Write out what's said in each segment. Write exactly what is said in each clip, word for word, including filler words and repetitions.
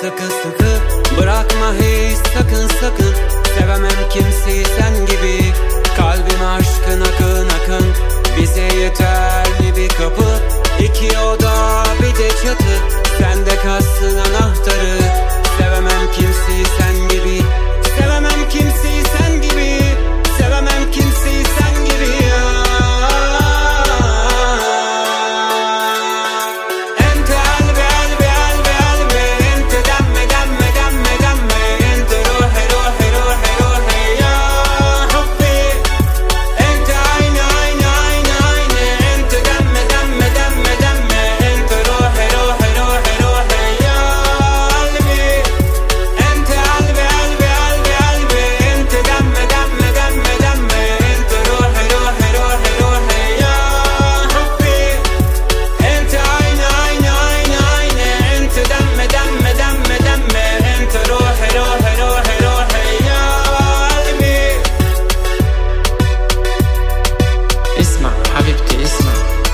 sıkı sıkı, bırakma hiç sakın sakın. Sevemem kimseyi sen gibi, kalbim aşkın akın akın. Bize yeter mi bir kapı, iki oda bir de çatı. Sende kalsın anahtarı. Sevemem kimseyi sen gibi, sevemem kimseyi sen gibi, sevemem kimseyi sen gibi ya. Ente kalbi kalbi kalbi kalbi, ente demme demme demme demme, ente ruhi ruhi ruhi ruhi ya hubbi. Ente aynı aynı aynı aynı, ente demme demme demme demme, ente ruhi ruhi ruhi ruhi ya kalbi. Ente kalbi kalbi kalbi kalbi, ente demme demme demme demme, ente ruhi ruhi ruhi ruhi ya hubbi. Ente aynı aynı aynı aynı, ente demme demme demme demme, ente ruhi ruhi ruhi ruhi ya kalbi. اسمع حبيبتي اسمع.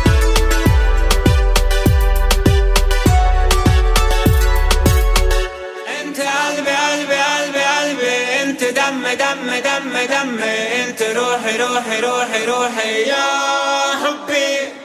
Ente kalbi kalbi kalbi kalbi, ente demme demme demme demme, ente ruhi ruhi ruhi ruhi ya hubbi.